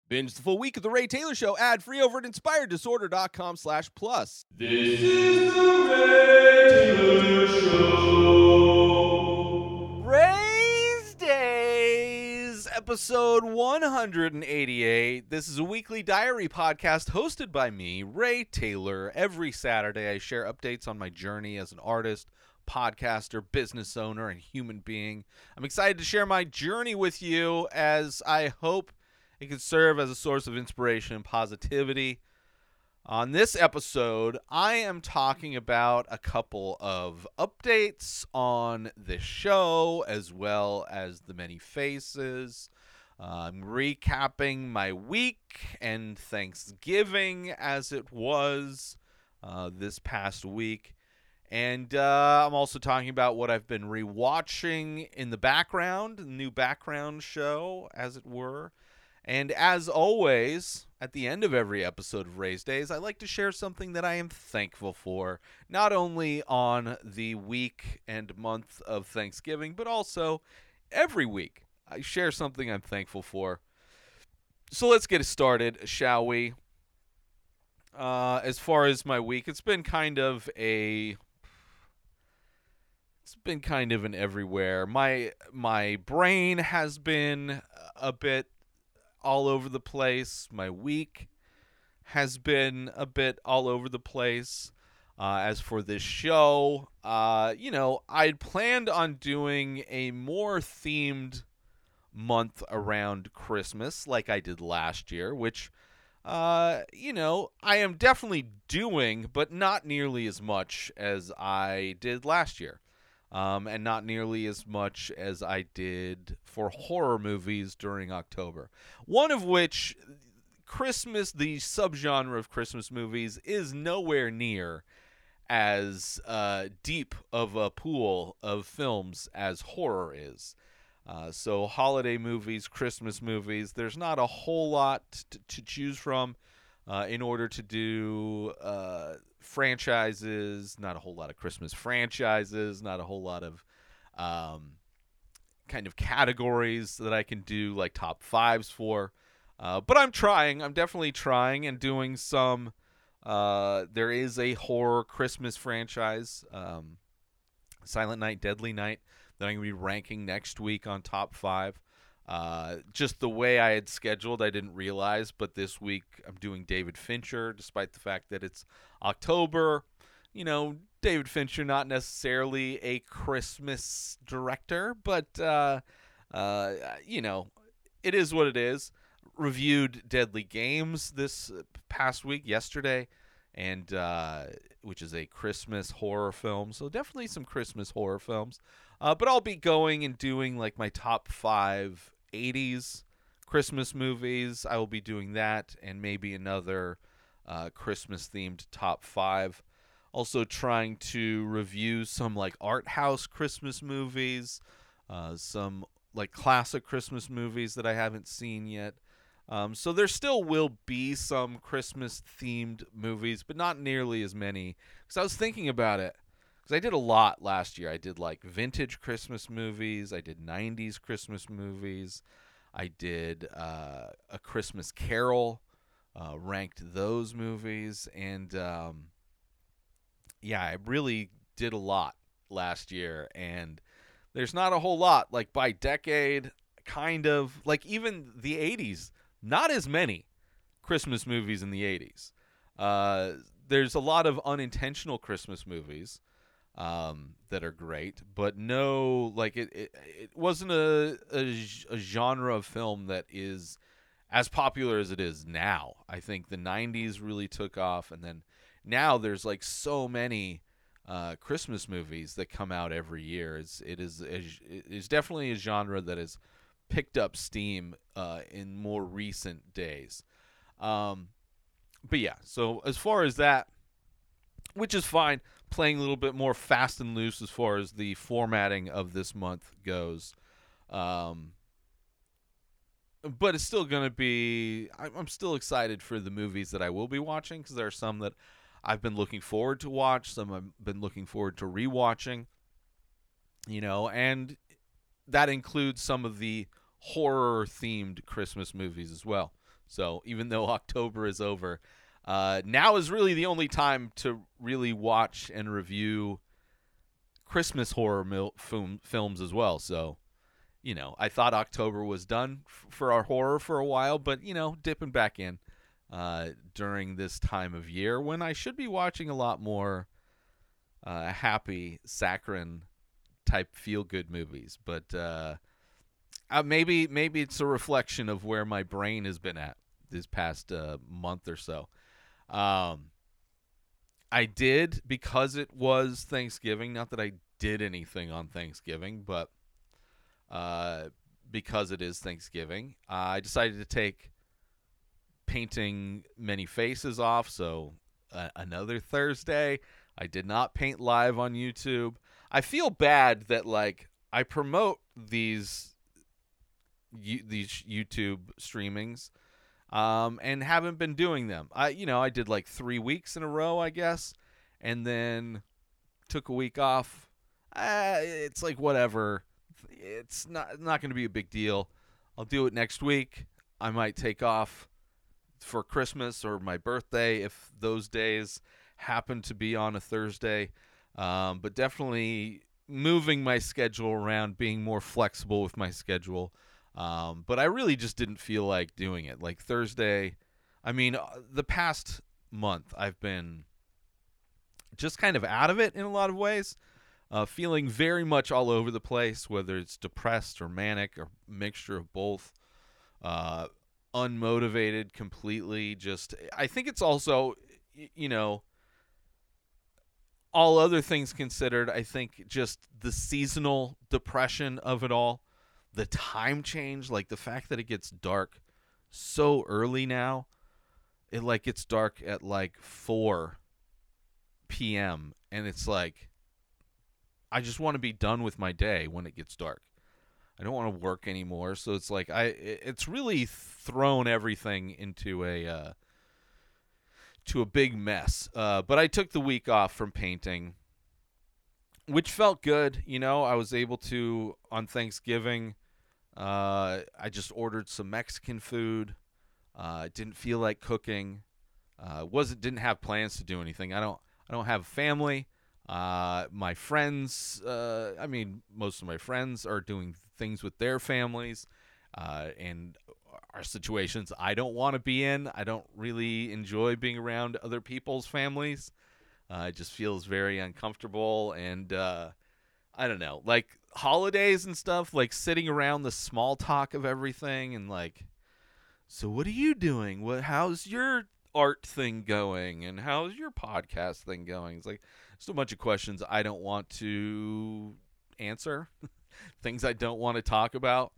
Binge the full week of The Ray Taylor Show ad-free over at inspireddisorder.com/plus. This is The Ray Taylor Show. Ray's Days, episode 188. This is a weekly diary podcast hosted by me, Ray Taylor. Every Saturday, I share updates on my journey as an artist, podcaster, business owner, and human being. I'm excited to share my journey with you as I hope it can serve as a source of inspiration and positivity. On this episode, I am talking about a couple of updates on this show, as well as the many faces. I'm recapping my week and Thanksgiving as it was this past week. And I'm also talking about what I've been rewatching in the background, a new background show, as it were. And as always, at the end of every episode of Ray's Days, I like to share something that I am thankful for, not only on the week and month of Thanksgiving, but also every week. I share something I'm thankful for. So let's get started, shall we? As far as my week, it's been kind of an everywhere. My brain has been a bit all over the place. My week has been a bit all over the place. As for this show, I'd planned on doing a more themed month around Christmas like I did last year, which, I am definitely doing, but not nearly as much as I did last year. And not nearly as much as I did for horror movies during October. One of which, Christmas, the subgenre of Christmas movies, is nowhere near as deep of a pool of films as horror is. So holiday movies, Christmas movies, there's not a whole lot to choose from in order to do franchises, not a whole lot of Christmas franchises, not a whole lot of kind of categories that I can do like top fives for. But I'm definitely trying and doing some. There is a horror Christmas franchise, Silent Night, Deadly Night, that I'm going to be ranking next week on top five. Just the way I had scheduled, I didn't realize, but this week I'm doing David Fincher, despite the fact that it's October. David Fincher, not necessarily a Christmas director, but, it is what it is. Reviewed Deadly Games this past week, yesterday, and which is a Christmas horror film, so definitely some Christmas horror films. But I'll be going and doing like my top 5 80s Christmas movies. I will be doing that and maybe another Christmas-themed top 5. Also trying to review some like art house Christmas movies, some like classic Christmas movies that I haven't seen yet. So there still will be some Christmas-themed movies, but not nearly as many. Because I was thinking about it. Because I did a lot last year. I did like vintage Christmas movies. I did 90s Christmas movies. I did A Christmas Carol, ranked those movies. And I really did a lot last year. And there's not a whole lot. Like by decade, kind of. Like even the 80s, not as many Christmas movies in the 80s. There's a lot of unintentional Christmas movies that are great, but no, like it wasn't a genre of film that is as popular as it is now. I think the 90s really took off, and then now there's like so many Christmas movies that come out every year. It is definitely a genre that has picked up steam in more recent days. But yeah, so as far as that, which is fine, playing a little bit more fast and loose as far as the formatting of this month goes. But it's still going to be, I'm still excited for the movies that I will be watching, because there are some that I've been looking forward to watch, some I've been looking forward to rewatching, and that includes some of the horror-themed Christmas movies as well. So even though October is over, now is really the only time to really watch and review Christmas horror films as well. So, I thought October was done for our horror for a while, but, dipping back in during this time of year when I should be watching a lot more happy, saccharine type feel-good movies. But maybe it's a reflection of where my brain has been at this past month or so. I did, because it was Thanksgiving, not that I did anything on Thanksgiving, but because it is Thanksgiving, I decided to take painting many faces off. So another Thursday, I did not paint live on YouTube. I feel bad that I promote these YouTube streamings and haven't been doing them. I did 3 weeks in a row, I guess, and then took a week off. It's whatever. It's not going to be a big deal. I'll do it next week. I might take off for Christmas or my birthday if those days happen to be on a Thursday. But definitely moving my schedule around, being more flexible with my schedule. But I really just didn't feel like doing it. Thursday, the past month I've been just kind of out of it in a lot of ways. Feeling very much all over the place, whether it's depressed or manic or mixture of both. Unmotivated completely. I think it's also, all other things considered, I think just the seasonal depression of it all. The time change, the fact that it gets dark so early now. It gets dark at 4 p.m. and it's I just want to be done with my day when it gets dark. I don't want to work anymore, so it's it's really thrown everything into a big mess. But I took the week off from painting, which felt good. I was able to, on Thanksgiving, I just ordered some Mexican food. Didn't feel like cooking. Didn't have plans to do anything. I don't have family. My friends, most of my friends are doing things with their families, and are situations I don't want to be in. I don't really enjoy being around other people's families. It just feels very uncomfortable, and I don't know, holidays and stuff, sitting around the small talk of everything, and so what are you doing? How's your art thing going? And how's your podcast thing going? It's just a bunch of questions I don't want to answer, things I don't want to talk about.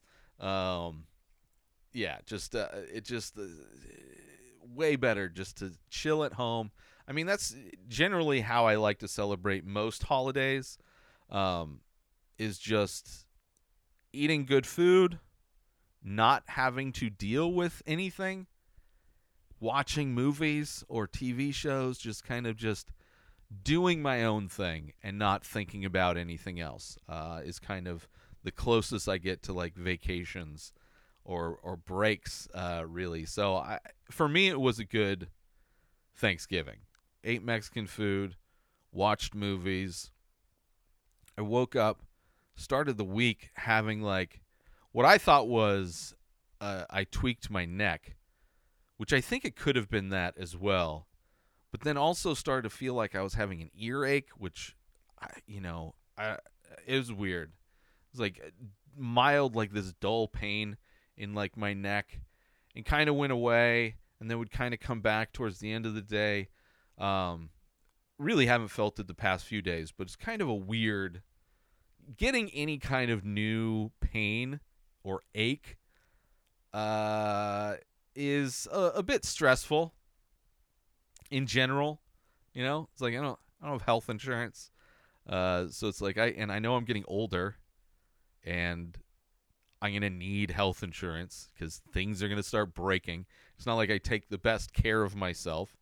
Way better just to chill at home. That's generally how I like to celebrate most holidays, is just eating good food, not having to deal with anything, watching movies or TV shows, just kind of just doing my own thing and not thinking about anything else, is kind of the closest I get to vacations or breaks, really. So for me, it was a good Thanksgiving. Ate Mexican food, watched movies. I woke up, started the week having what I thought was I tweaked my neck, which I think it could have been that as well. But then also started to feel like I was having an earache, which, it was weird. It was mild, this dull pain in my neck, and kind of went away, and then would kind of come back towards the end of the day. Really haven't felt it the past few days, but it's kind of a weird, getting any kind of new pain or ache is a bit stressful in general. It's I don't have health insurance, so it's I know I'm getting older, and I'm gonna need health insurance because things are gonna start breaking. It's not like I take the best care of myself,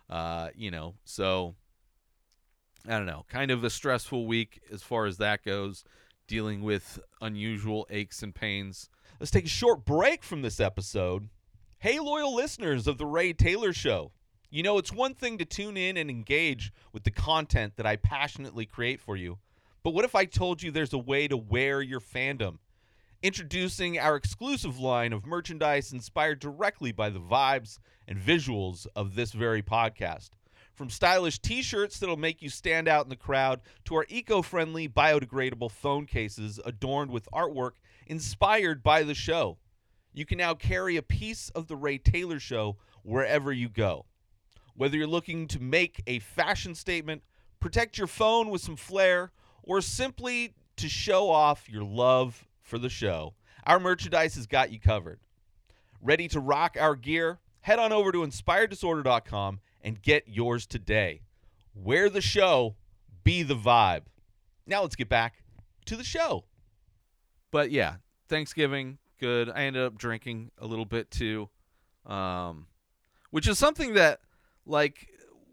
so I don't know, kind of a stressful week as far as that goes, dealing with unusual aches and pains. Let's take a short break from this episode, Hey, loyal listeners of The Ray Taylor Show. You know, it's one thing to tune in and engage with the content that I passionately create for you. But what if I told you there's a way to wear your fandom? Introducing our exclusive line of merchandise inspired directly by the vibes and visuals of this very podcast. From stylish t-shirts that'll make you stand out in the crowd to our eco-friendly, biodegradable phone cases adorned with artwork inspired by the show. You can now carry a piece of The Ray Taylor Show wherever you go. Whether you're looking to make a fashion statement, protect your phone with some flair, or simply to show off your love for the show, our merchandise has got you covered. Ready to rock our gear? Head on over to inspireddisorder.com and get yours today. Wear the show, be the vibe. Now let's get back to the show. But yeah, Thanksgiving, good. I ended up drinking a little bit too, which is something that, the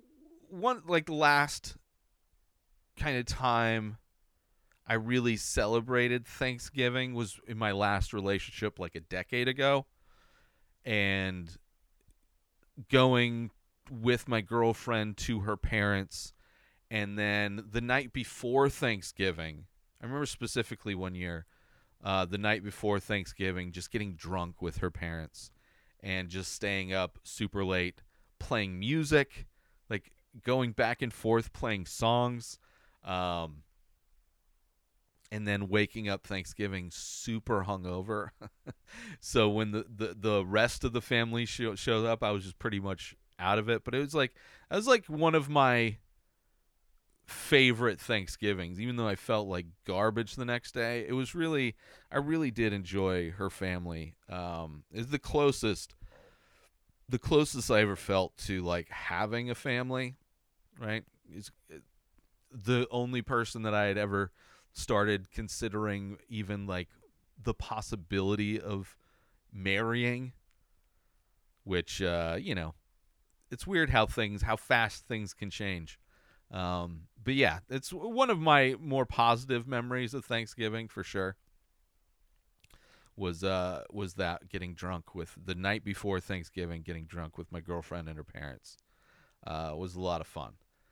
last kind of time I really celebrated Thanksgiving was in my last relationship like a decade ago, and going with my girlfriend to her parents, and then the night before Thanksgiving, I remember specifically one year, the night before Thanksgiving, just getting drunk with her parents and just staying up super late, playing music, like going back and forth playing songs, and then waking up Thanksgiving super hungover. So when the rest of the family showed up, I was just pretty much out of it. But it was like one of my favorite Thanksgivings, even though I felt like garbage the next day. It was really, I really did enjoy her family. It's the closest I ever felt to like having a family, right? It's the only person that I had ever started considering even like the possibility of marrying, which, it's weird how fast things can change. But yeah, it's one of my more positive memories of Thanksgiving for sure. Was that getting drunk with the night before Thanksgiving, getting drunk with my girlfriend and her parents. Was a lot of fun.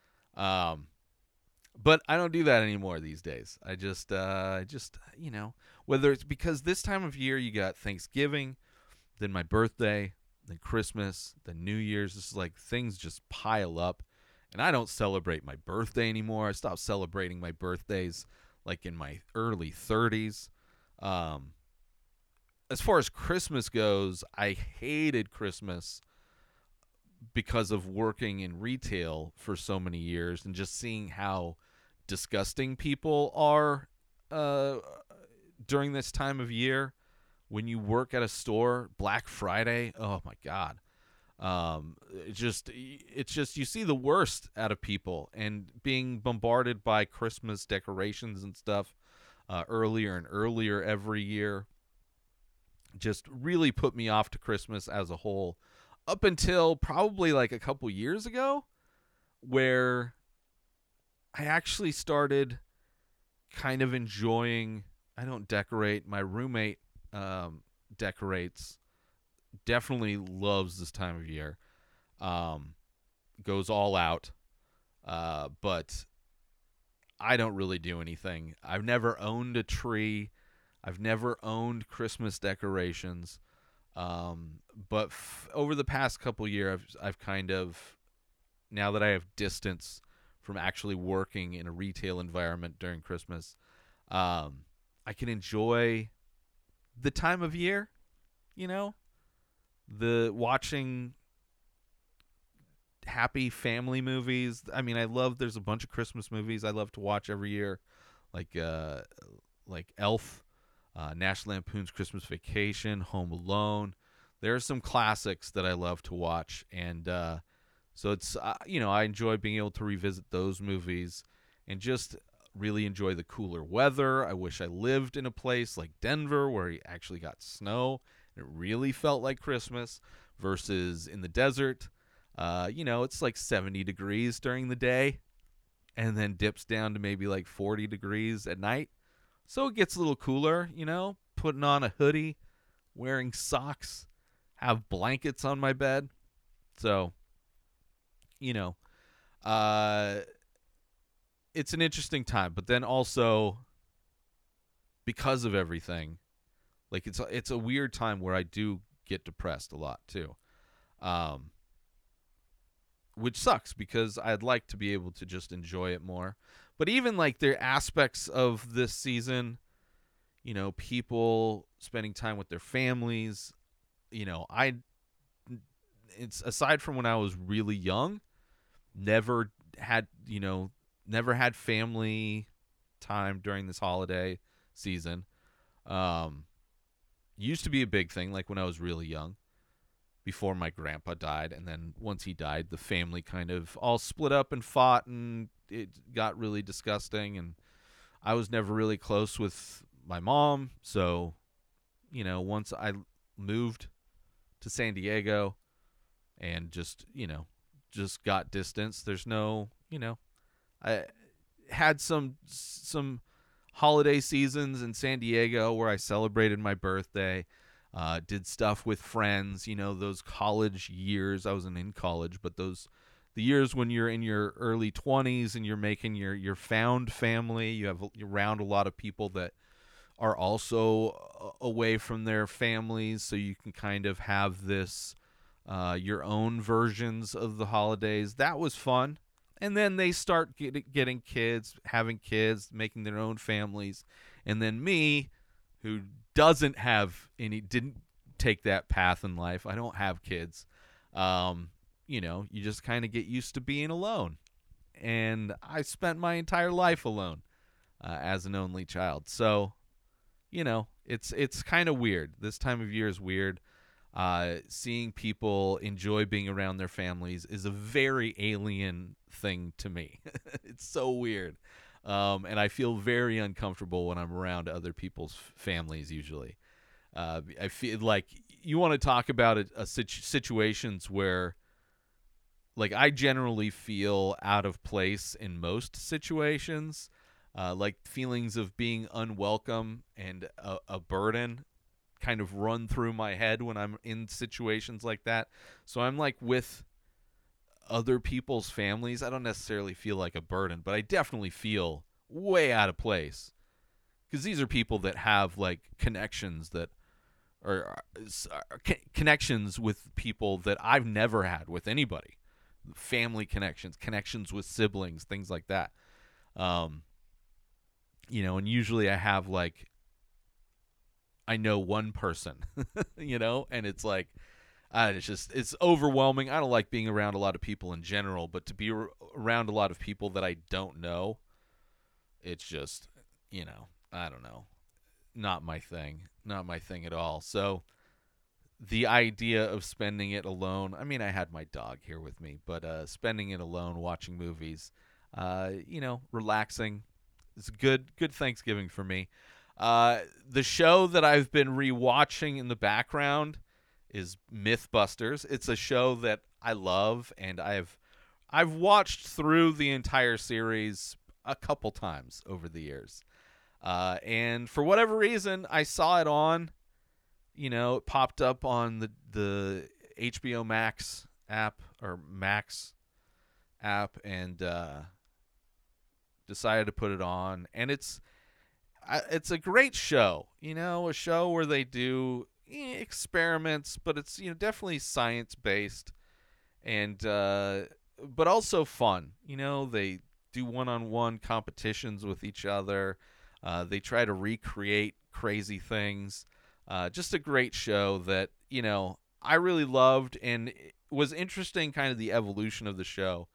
But I don't do that anymore these days. I just whether it's because this time of year you got Thanksgiving, then my birthday, then Christmas, then New Year's. This is like things just pile up. And I don't celebrate my birthday anymore. I stopped celebrating my birthdays like in my early 30s. As far as Christmas goes, I hated Christmas because of working in retail for so many years and just seeing how disgusting people are during this time of year. When you work at a store, Black Friday, oh my God. It's just you see the worst out of people, and being bombarded by Christmas decorations and stuff earlier and earlier every year just really put me off to Christmas as a whole, up until probably like a couple years ago, where I actually started kind of enjoying. I don't decorate. My roommate decorates. Definitely loves this time of year. Goes all out. But I don't really do anything. I've never owned a tree. I've never owned Christmas decorations. But over the past couple years, I've kind of, now that I have distance from actually working in a retail environment during Christmas, I can enjoy the time of year, the watching happy family movies. I mean, there's a bunch of Christmas movies I love to watch every year, like Elf, National Lampoon's Christmas Vacation, Home Alone. There are some classics that I love to watch, and so it's I enjoy being able to revisit those movies and just really enjoy the cooler weather. I wish I lived in a place like Denver where you actually got snow. It really felt like Christmas versus in the desert. It's like 70 degrees during the day and then dips down to maybe like 40 degrees at night. So it gets a little cooler, putting on a hoodie, wearing socks, have blankets on my bed. So, you know, uh, it's an interesting time. But then also, because of everything, like it's a weird time where I do get depressed a lot too, um, which sucks because I'd like to be able to just enjoy it more. But even like there are aspects of this season, people spending time with their families. I it's aside from when I was really young, never had never had family time during this holiday season. Um, used to be a big thing, like when I was really young, before my grandpa died, and then once he died, the family kind of all split up and fought, and it got really disgusting. And I was never really close with my mom, so once I moved to San Diego and just got distance. There's no, I had some holiday seasons in San Diego where I celebrated my birthday, did stuff with friends, those college years. I wasn't in college, but the years when you're in your early 20s and you're making your found family, you're around a lot of people that are also away from their families, so you can kind of have this your own versions of the holidays. That was fun. And then they start getting kids, having kids, making their own families. And then me, who didn't take that path in life. I don't have kids. You just kind of get used to being alone. And I spent my entire life alone as an only child. So, it's kind of weird. This time of year is weird. Seeing people enjoy being around their families is a very alien thing to me. It's so weird. And I feel very uncomfortable when I'm around other people's families usually. I feel like you want to talk about situations where, like, I generally feel out of place in most situations, like feelings of being unwelcome and a burden kind of run through my head when I'm in situations like that. So I'm like with other people's families. I don't necessarily feel like a burden, but I definitely feel way out of place because these are people that have like connections that are connections with people that I've never had with anybody. Family connections with siblings, things like that. And usually I have like I know one person, and it's like, it's overwhelming. I don't like being around a lot of people in general, but to be around a lot of people that I don't know, it's just, I don't know, not my thing at all. So the idea of spending it alone, I mean, I had my dog here with me, but spending it alone, watching movies, relaxing, it's good Thanksgiving for me. The show that I've been rewatching in the background is Mythbusters. It's a show that I love, and I've watched through the entire series a couple times over the years. And for whatever reason, I saw it on. It popped up on the HBO Max app or Max app, and decided to put it on. And it's a great show, a show where they do experiments, but it's definitely science based, and but also fun. They do one-on-one competitions with each other. They try to recreate crazy things. Just a great show that I really loved, and it was interesting, kind of the evolution of the show.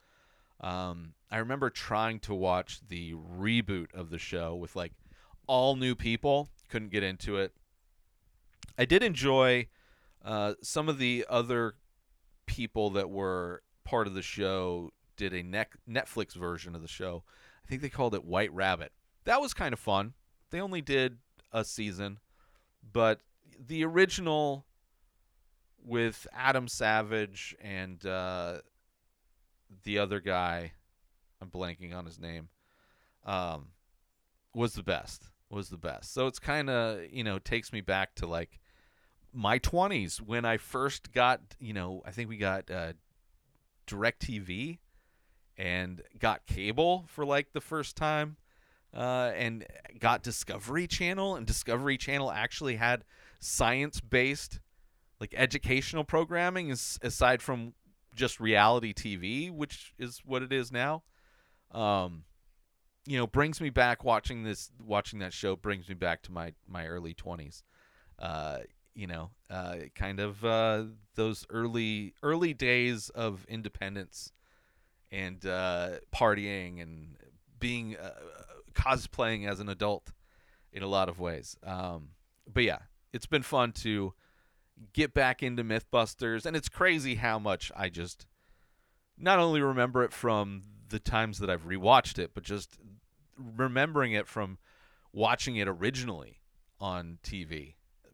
I remember trying to watch the reboot of the show with like all new people. Couldn't get into it. I did enjoy some of the other people that were part of the show did a Netflix version of the show. I think they called it White Rabbit. That was kind of fun. They only did a season, but the original with Adam Savage and the other guy, I'm blanking on his name, was the best. So it's kind of, takes me back to like my 20s when I first got, I think we got DirecTV and got cable for like the first time, and got Discovery Channel, and Discovery Channel actually had science-based, like, educational programming aside from just reality TV, which is what it is now. Brings me back watching that show brings me back to my early 20s. Kind of those early days of independence and partying and being cosplaying as an adult in a lot of ways. But yeah, it's been fun to get back into Mythbusters, and it's crazy how much I just not only remember it from the times that I've rewatched it, but just remembering it from watching it originally on TV,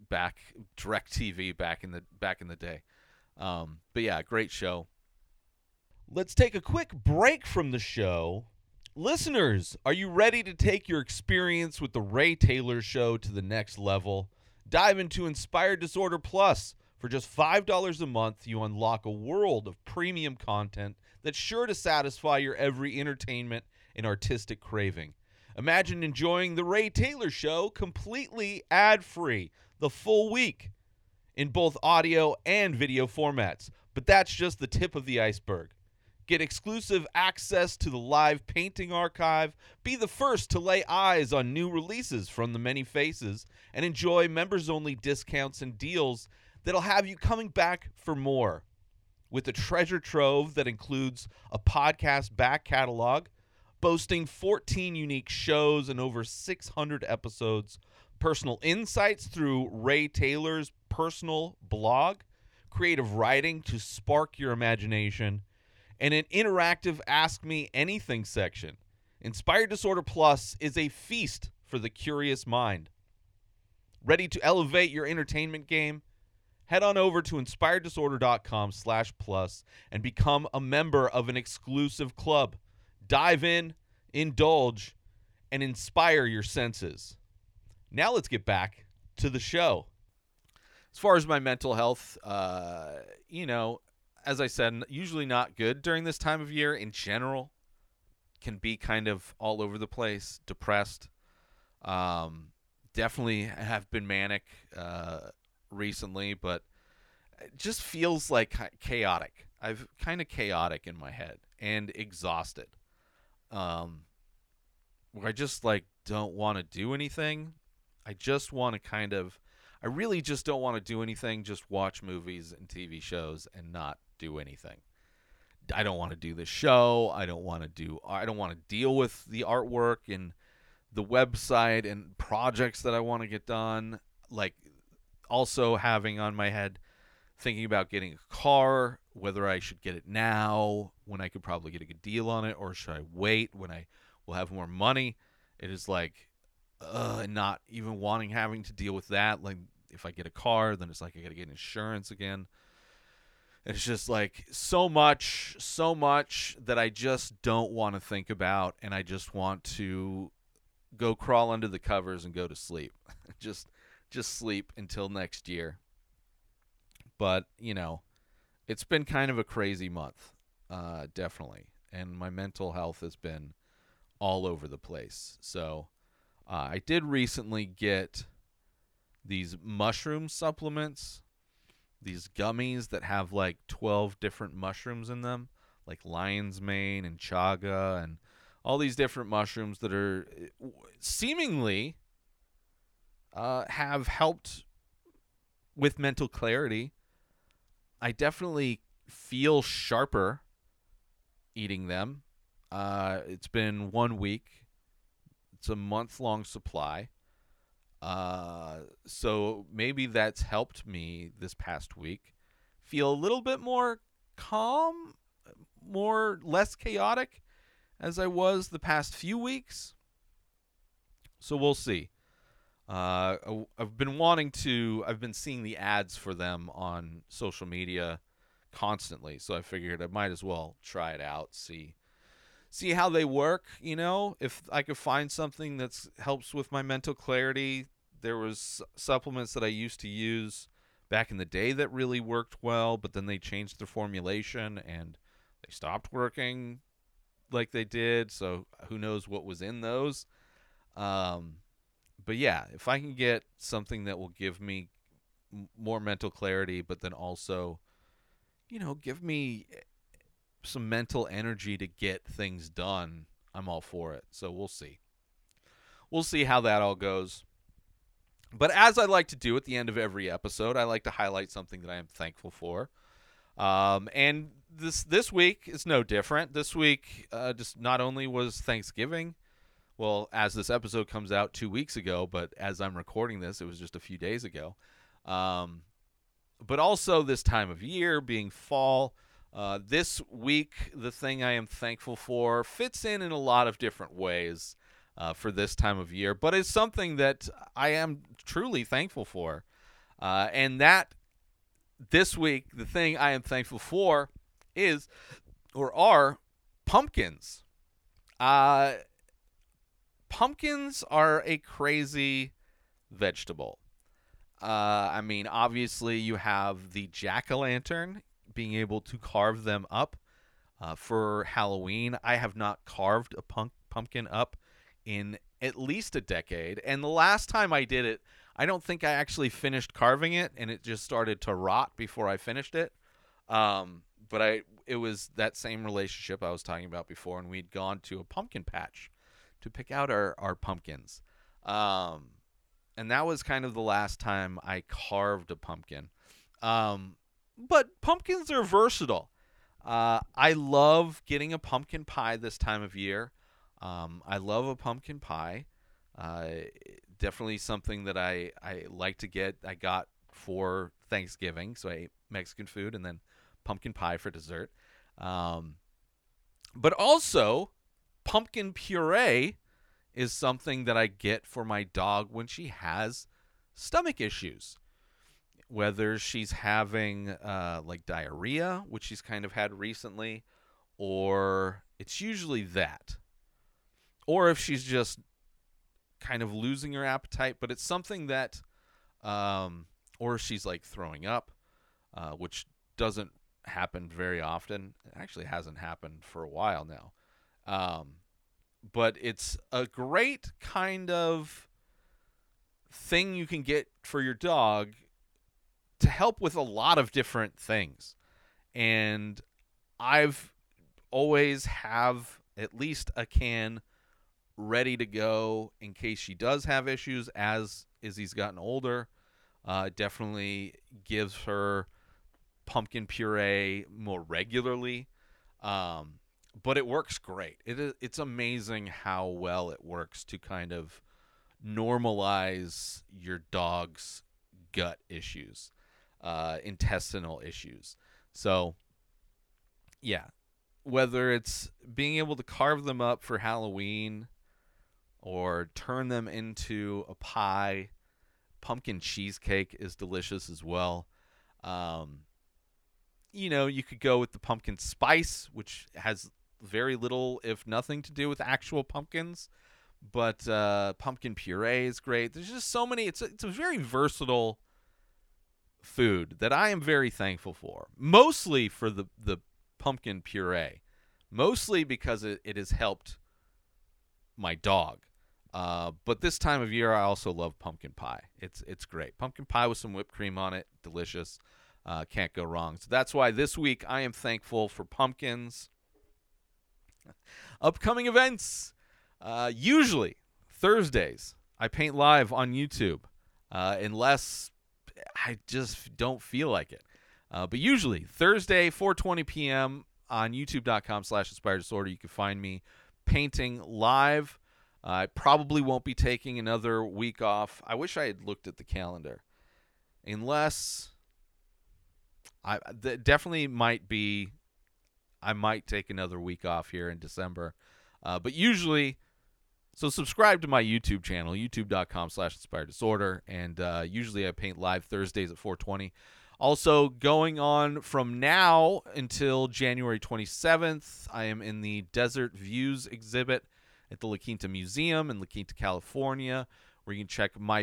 DirecTV back in the day. But yeah, great show. Let's take a quick break from the show. Listeners, are you ready to take your experience with the Ray Taylor Show to the next level? Dive into Inspired Disorder Plus. For just $5 a month, you unlock a world of premium content that's sure to satisfy your every entertainment and artistic craving. Imagine enjoying the Ray Taylor Show completely ad-free the full week in both audio and video formats. But that's just the tip of the iceberg. Get exclusive access to the live painting archive, be the first to lay eyes on new releases from the many faces, and enjoy members-only discounts and deals that'll have you coming back for more. With a treasure trove that includes a podcast back catalog, boasting 14 unique shows and over 600 episodes, personal insights through Ray Taylor's personal blog, creative writing to spark your imagination, and an interactive Ask Me Anything section. Inspired Disorder Plus is a feast for the curious mind. Ready to elevate your entertainment game? Head on over to inspireddisorder.com/plus and become a member of an exclusive club. Dive in, indulge, and inspire your senses. Now let's get back to the show. As far as my mental health, as I said, usually not good during this time of year in general. Can be kind of all over the place, depressed. Definitely have been manic recently, but it just feels like chaotic. I've kind of chaotic in my head and exhausted. Where I just don't want to do anything. I just want to I really just don't want to do anything, just watch movies and TV shows and not do anything. I don't want to do the show. I don't want to deal with the artwork and the website and projects that I want to get done. Also having on my head, thinking about getting a car, whether I should get it now when I could probably get a good deal on it, or should I wait when I will have more money. It is not even having to deal with that. Like, if I get a car, then it's I got to get insurance again. It's just so much that I just don't want to think about, and I just want to go crawl under the covers and go to sleep. just sleep until next year. But, it's been kind of a crazy month, definitely. And my mental health has been all over the place. So I did recently get these mushroom supplements, these gummies that have 12 different mushrooms in them, like lion's mane and chaga and all these different mushrooms that are seemingly have helped with mental clarity. I definitely feel sharper eating them. It's been 1 week. It's a month-long supply. So maybe that's helped me this past week feel a little bit more calm, less chaotic as I was the past few weeks. So we'll see. I've been seeing the ads for them on social media constantly, so I figured I might as well try it out, see how they work. If I could find something that helps with my mental clarity. There was supplements that I used to use back in the day that really worked well, but then they changed their formulation and they stopped working like they did. So who knows what was in those. But yeah, if I can get something that will give me more mental clarity, but then also, give me some mental energy to get things done, I'm all for it. So we'll see. We'll see how that all goes. But as I like to do at the end of every episode, I like to highlight something that I am thankful for. And this week is no different. This week, just not only was Thanksgiving, well, as this episode comes out 2 weeks ago, but as I'm recording this, it was just a few days ago. But also this time of year, being fall. This week, the thing I am thankful for fits in a lot of different ways for this time of year, but it's something that I am truly thankful for. And that this week, the thing I am thankful for are pumpkins. Pumpkins are a crazy vegetable. I mean, obviously, you have the jack-o'-lantern, being able to carve them up for Halloween. I have not carved a pumpkin up in at least a decade. And the last time I did it, I don't think I actually finished carving it, and it just started to rot before I finished it. But it was that same relationship I was talking about before, and we'd gone to a pumpkin patch to pick out our pumpkins. And that was kind of the last time I carved a pumpkin. But pumpkins are versatile. I love getting a pumpkin pie this time of year. I love a pumpkin pie. Definitely something that I like to get. I got for Thanksgiving, so I ate Mexican food and then pumpkin pie for dessert. But also, pumpkin puree is something that I get for my dog when she has stomach issues. Whether she's having like diarrhea, which she's kind of had recently, or it's usually that. Or if she's just kind of losing her appetite, but it's something that, or she's like throwing up, which doesn't happen very often. It actually hasn't happened for a while now. But it's a great kind of thing you can get for your dog to help with a lot of different things. And I've always have at least a can ready to go in case she does have issues as Izzy's gotten older. Definitely gives her pumpkin puree more regularly. But it works great. It's amazing how well it works to kind of normalize your dog's gut issues, intestinal issues. So, yeah, whether it's being able to carve them up for Halloween or turn them into a pie, pumpkin cheesecake is delicious as well. You could go with the pumpkin spice, which has very little, if nothing, to do with actual pumpkins. But pumpkin puree is great. There's just so many. It's a very versatile food that I am very thankful for. Mostly for the pumpkin puree. Mostly because it has helped my dog. But this time of year, I also love pumpkin pie. It's great. Pumpkin pie with some whipped cream on it. Delicious. Can't go wrong. So that's why this week I am thankful for pumpkins. Upcoming events. Usually Thursdays I paint live on YouTube, unless I just don't feel like it. But usually Thursday, 4:20 p.m. on youtube.com/inspireddisorder, you can find me painting live. I probably won't be taking another week off. I wish I had looked at the calendar. Unless definitely might be, I might take another week off here in December. But usually, so subscribe to my YouTube channel, youtube.com/inspireddisorder, and usually I paint live Thursdays at 4:20. Also, going on from now until January 27th, I am in the Desert Views exhibit at the La Quinta Museum in La Quinta, California, where you can check my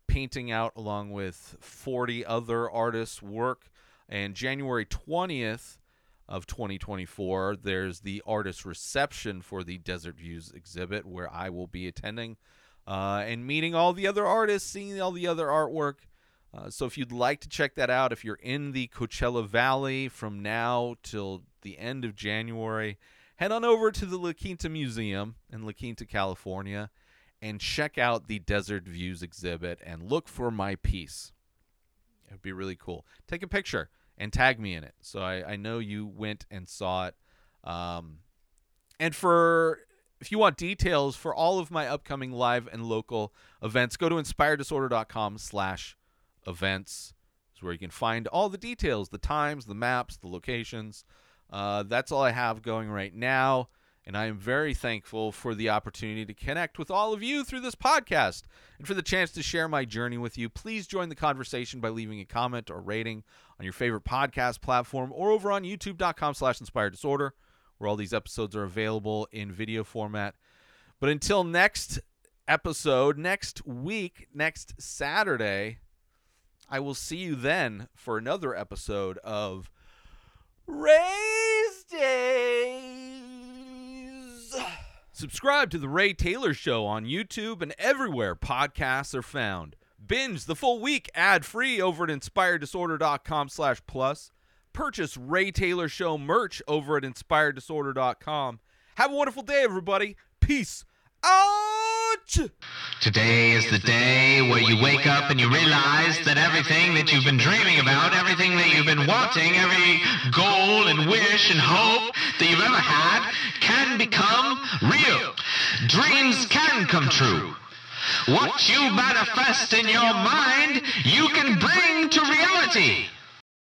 painting out along with 40 other artists' work. And January 20th of 2024, there's the artist reception for the Desert Views exhibit, where I will be attending and meeting all the other artists, seeing all the other artwork. So if you'd like to check that out, if you're in the Coachella Valley from now till the end of January, head on over to the La Quinta Museum in La Quinta, California, and check out the Desert Views exhibit and look for my piece. It would be really cool. Take a picture and tag me in it so I know you went and saw it. And if you want details for all of my upcoming live and local events, go to inspireddisorder.com/events. It's where you can find all the details, the times, the maps, the locations. That's all I have going right now, and I am very thankful for the opportunity to connect with all of you through this podcast and for the chance to share my journey with you. Please join the conversation by leaving a comment or rating on your favorite podcast platform or over on youtube.com/inspireddisorder, where all these episodes are available in video format. But until next episode, next week, next Saturday, I will see you then for another episode of Ray's Days. Subscribe to The Ray Taylor Show on YouTube and everywhere podcasts are found. Binge the full week ad-free over at inspireddisorder.com/plus. Purchase Ray Taylor Show merch over at inspireddisorder.com. Have a wonderful day, everybody. Peace out. Today is the day where you wake up and you realize that everything that you've been dreaming about, everything that you've been wanting, every goal and wish and hope that you've ever had can become real. Dreams can come true. What you manifest in your mind, you can bring to reality.